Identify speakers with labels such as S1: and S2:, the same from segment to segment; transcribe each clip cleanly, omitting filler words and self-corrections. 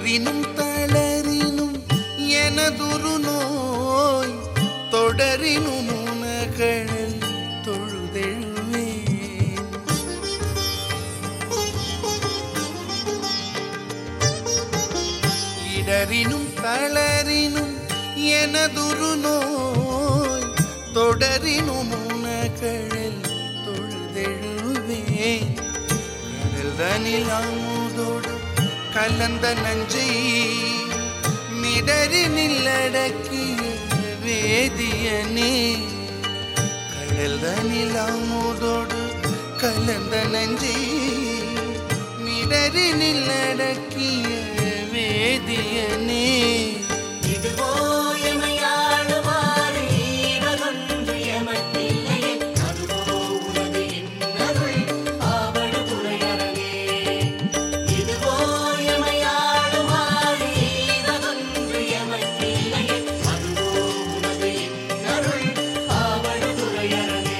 S1: இடறினும் தளரினும் எனதுரு நோய் தொடரினும் உனகழல் தொழுதெழுவேன். இடறினும் தளரினும் எனதுரு நோய் தொடரினும் உனகழல் தொழுதெழுவேன். கடல் தனில் அமுதோடு கலந்த நஞ்சை மிடறி நில்லடக்கிய வேதியனே. கடல் தனில் அமுதோடு கலந்த நஞ்சை மிடறி நில்லடக்கிய வேதியனே.
S2: இதுவோ எமையாளுமாறு ஈவதொன்று எமக்கில்லையே, அதுவோ உனது இன்னருள் ஆவடு துறையரனே. இதுவோ எமையாளுமாறு ஈவதொன்று எமக்கில்லையே, அதுவோ உனது இன்னருள் ஆவடு துறையரனே.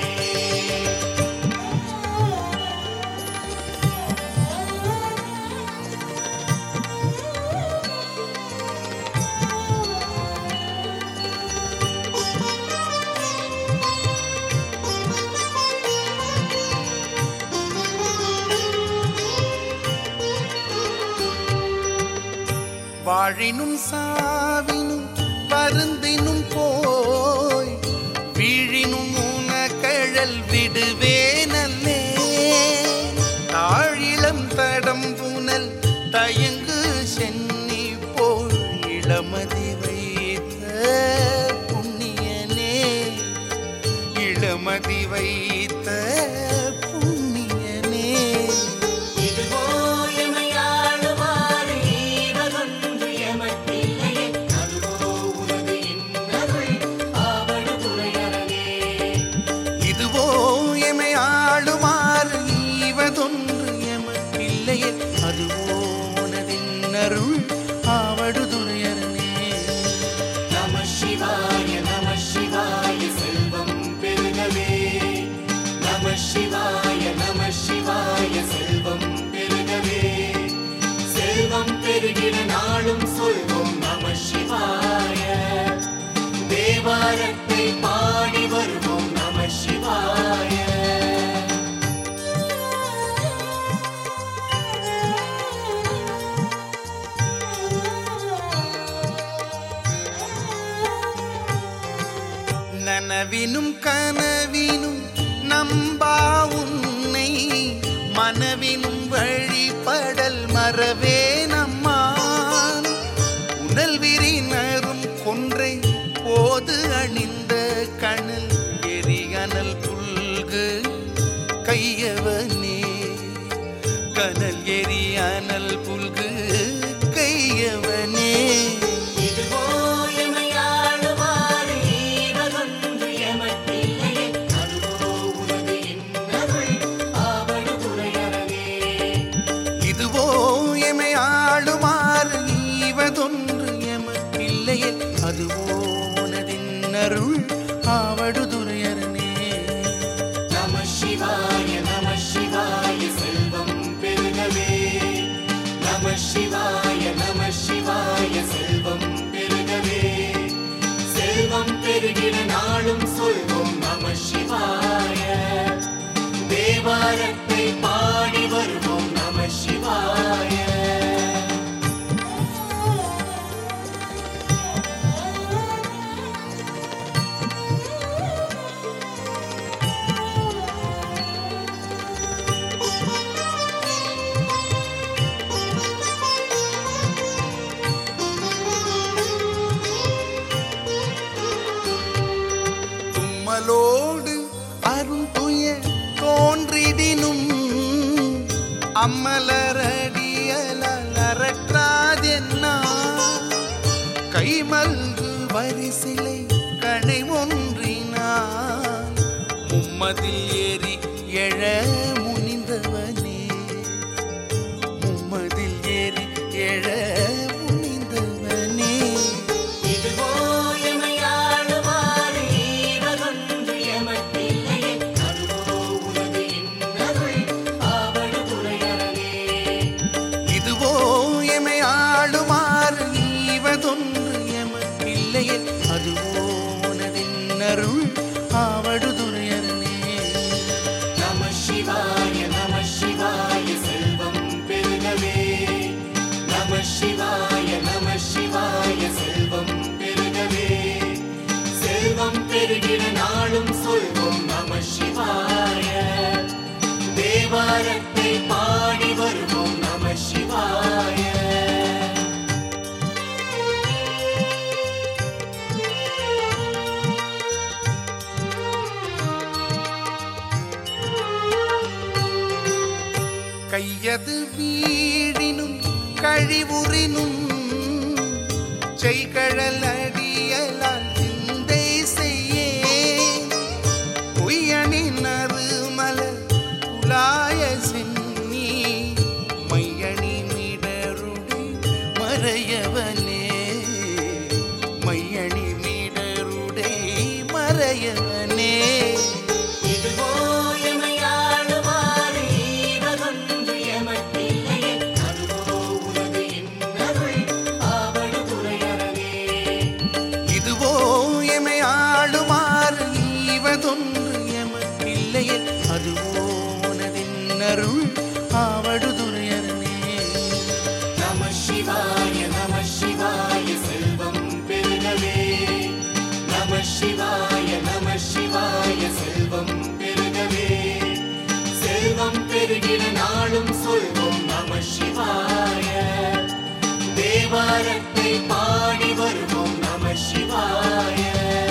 S1: வாழினும் சாவினும் வருந்தினும் போய் வீழினும் உனகழல் விடுவேனல்லே. தாழிலம் தடம் புனல் தயங்கு சென்னி போல் இளமதி வைத்த புண்ணியனே. இளமதி வைத்த புண்ணியனே.
S2: இதுவோ எமையாளுமாறு ஈவதொன்று எமக்கில்லையே, அதுவோ உனது இன்னருள் ஆவடு துறையரனே.
S1: இதுவோ எமை ஆளுமாறு ஈவதொன்று எமக்கில்லையே, அதுவோ உனதின்னருள் ஆவடுதுறையரனே.
S2: நம சிவாய நம சிவாய செல்வம் பெருகவே. நம சிவாய நம சிவாய செல்வம் பெருகவே. செல்வம் பெருகிட நாளும் சொல்வோம் நம சிவாய. தேவாரத்தை பாடி வருவோம் நம சிவாய.
S1: நனவினும் கனவினும் நம்பா உன்னை மனவினும் வழிபடல் மறவே நம்மான். உடல் விரினரும் கொன்றை போது அணிந்த கணல் எரிகனல் புல்கு கையவனே. கனல் எரி அனல் புல்கு கையவனே.
S2: இதுவோ எமையாளுமாறு ஈவதொன்று எமக்கில்லையே, அதுவோ உனது இன்னருள் ஆவடு துறையரனே.
S1: இதுவோ எமை ஆளுமாறு ஈவதொன்று எமக்கில்லையே, அதுவோ உனதின்னருள் ஆவடுதுறையரனே.
S2: நம சிவாய நம சிவாய செல்வம் பெருகவே. நம சிவாய நம சிவாய செல்வம் பெருகவே. செல்வம் பெருகிட நாளும் சொல்வோம் நம சிவாய. தேவாரத்தை பாடி வருவோம் நம சிவாய.
S1: தும்மலோடு அருந்துய தோன்றிடினும் அம்மலரடியலால் அரற்றாதென்னா. கைமல்கு வரிசிலை கணை ஒன்றினான் மும்மதில் ஏறி எழ முனிந்தவனே. மும்மதில் ஏறி எழ முனிந்தவனே.
S2: இதுவோ எமையாளுமாறு ஈவதொன்று எமக்கில்லையே, அதுவோ உனது இன்னருள் ஆவடு துறையரனே.
S1: இதுவோ எமை ஆளுமா அறிவுறினும் செய்கழல் அடியலால் சிந்தை செய்யேன் பொய்யனின் அருமல குலாய சென்னி மையணி மீடருடை மறையவனே மையணி மீடருடை மறையவனே அதுவோ உனதின்னருள் ஆவடுதுறையரனே.
S2: நம சிவாய செல்வம் பெருகவே. நம சிவாய செல்வம் பெருகவே. செல்வம் பெருகின நாளும் சொல்வோம் நம சிவாய. தேவாரத்தை பாடி வருவோம் நம சிவாய.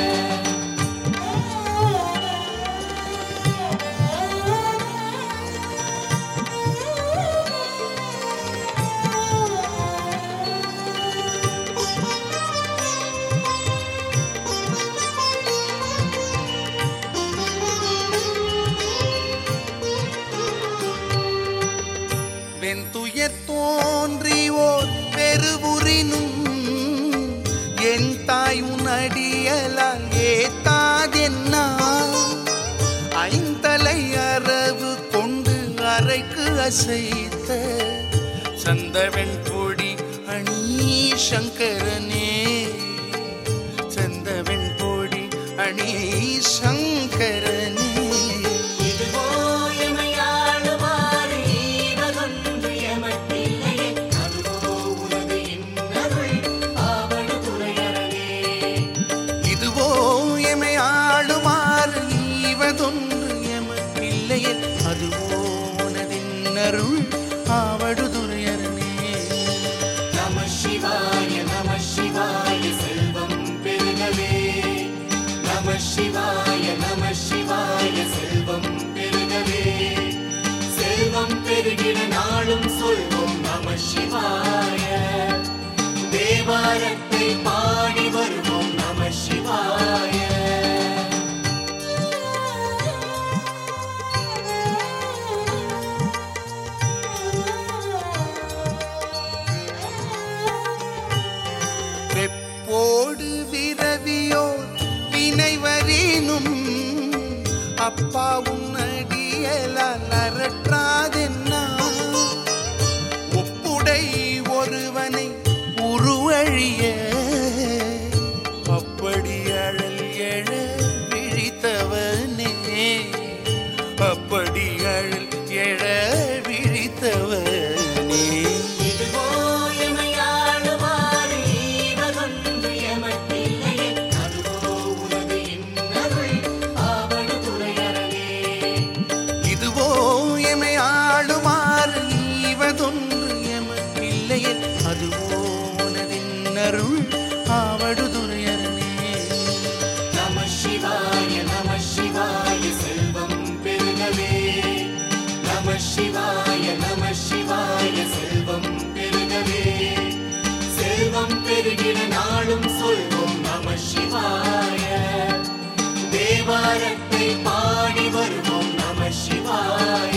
S1: வெண்துயர் தோன்றியோர் பெருவுறினும் என் தாய் உனடியலால் ஏத்தாதென்னா ஐந்தலை அரவு கொண்டு அறைக்கு அசைத்த சந்தவெண் பொடி அணி சங்கரனே சந்தவெண் பொடி அணி சங்கரனே. அதுவோ உனதின்னருள் ஆவடுதுறையரனே.
S2: நம சிவாய செல்வம் பெருகவே. நம சிவாய செல்வம் பெருகவே. செல்வம் பெருகின நாளும் சொல்வோம் நம சிவாய. தேவாரத்தை பாடி வருவோம் நம சிவாய.
S1: வெப்போடு விரவியோர் வினைவரினும் அப்பா உன்னடியலால் அரற்றாதென்னா ஒப்புடை ஒருவனை உருவழிய அப்படி அழல் எழ விழித்தவனே அப்படி அழல் எழ விழித்தவனே. அதுவோ உனதின்னருள் ஆவடுதுறையரனே.
S2: நம சிவாய செல்வம் பெருகவே. நம சிவாய செல்வம் பெருகவே. செல்வம் பெருகின நாளும் சொல்வோம் நம சிவாய. தேவாரத்தை பாடி வருவோம் நம சிவாய.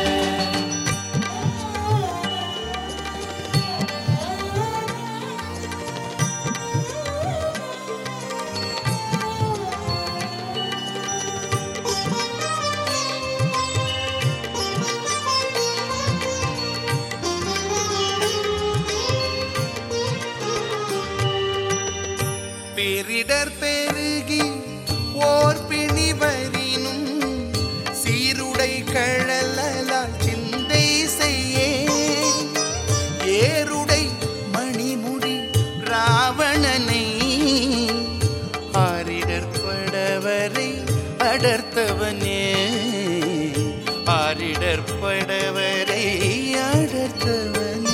S1: பேரிடர் பெருகி ஓர் பிணிவரினும் சீருடை கழலால் சிந்தை செய்யேன் ஏருடை மணிமுடி ராவணனை ஆரிடர் படவரை அடர்த்தவனே ஆரிடர் படவரை அடர்த்தவனே.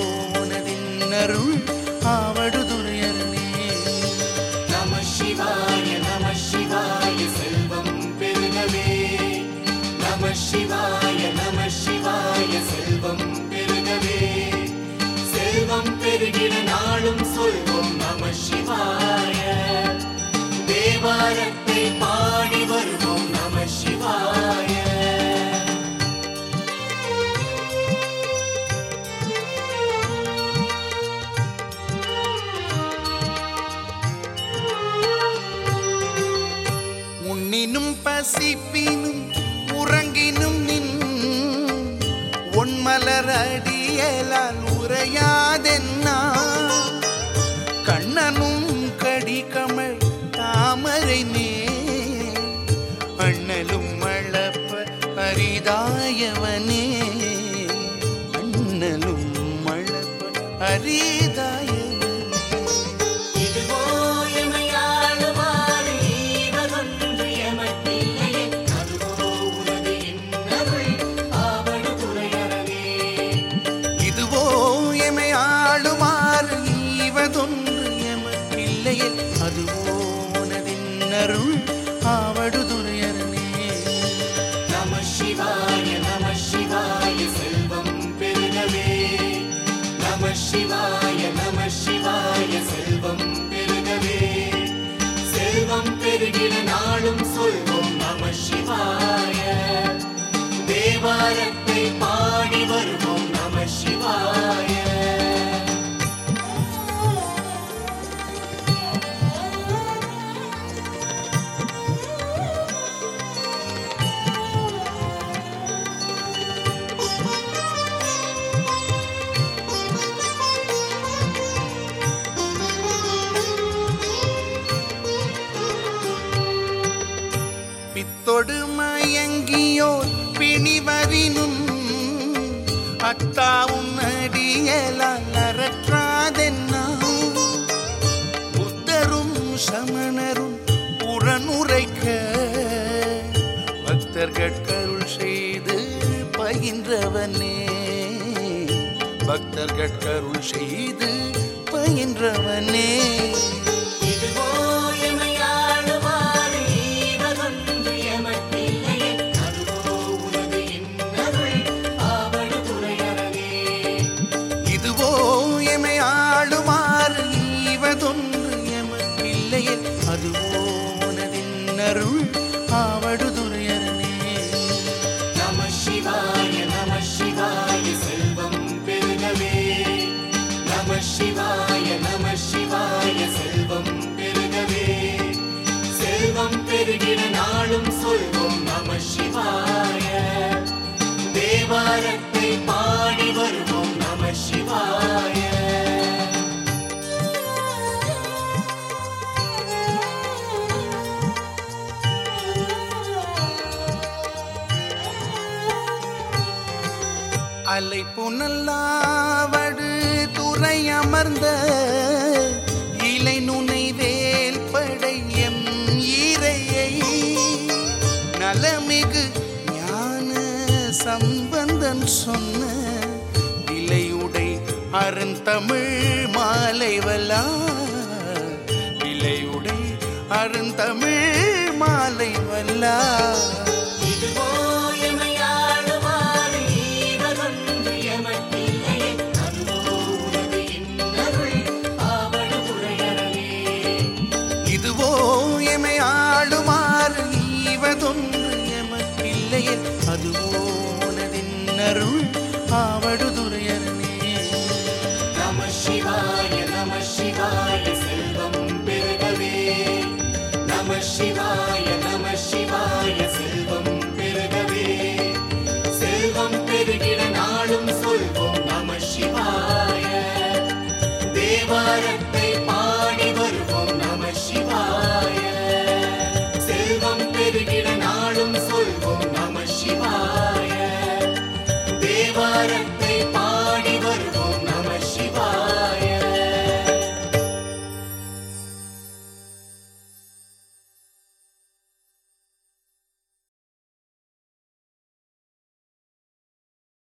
S1: உனதின்னருள் ஆவடுதுறையரணே.
S2: நம சிவாய செல்வம் பெருகவே. நம சிவாய செல்வம் பெருகவே. செல்வம் பெருகிட நாளும் சொல்வோம் நம சிவாய. தேவாரத்தை பாடி வருவோம் நம சிவாய.
S1: உண்ணினும் பசிப்பினும் உறங்கினும் நின் ஒன்மலர் அடியலால் உரையாதென்னா. கண்ணனும் கடிகமழ் தாமரை மேல் அண்ணலும் மழப்ப அரிதாயவனே. அண்ணலும் மழப்ப அரிதாயவனே. அதுவோ உனதின்னருள் ஆவடுதுறையரணே.
S2: நம சிவாய செல்வம் பெருகவே. நம சிவாய செல்வம் பெருகவே. செல்வம் பெருகிட நாளும் சொல்வோம் நம சிவாய. தேவாரத்தை பாடி வருவோம் நம சிவாய.
S1: பித்தொடு மயங்கியோர் பிணிவரினும் அத்தாவும் அடியலால் அறற்றாதென்னா. புத்தரும் சமணரும் புறனுரைக்க பக்தர்கட்கருள் செய்து பயின்றவனே. பக்தர்கட்கருள் செய்து பயின்றவனே. அதுவோ உனதின்னருள் ஆவடுதுறையரணே.
S2: நம சிவாய செல்வம் பெருகவே. நம சிவாய செல்வம் பெருகவே. செல்வம் பெருகிட நாளும் சொல்வோம் நம சிவாய. தேவாரத்தை பாடி வருவோம் நம சிவாய.
S1: அலை புனல்லாவடு துறை அமர்ந்த இலை நுனை வேல் படையம் ஈரையை நலமிகு ஞான சம்பந்தன் சொன்ன இலையுடை அருந்தமிழ் மாலைவலா. இலையுடை அருந்தமிழ் மாலைவலா. இதுவோ எமை ஆளுமாறு ஈவதொன்று எமக்கில்லையே. அதுவோ உனதின்னருள் ஆவடுதுறையரணே.
S2: நம சிவாய செல்வம் பெருகவே. நம சிவாய செல்வம் பெருகவே. செல்வம் பெருகிட நாளும் சொல்வோம் நம சிவாய. தேவாரத்தை பாடி வருவோம் நம சிவாய. செல்வம் பெருகிட நாளும் சொல்வோம் நம சிவாய. தேவாரத்தை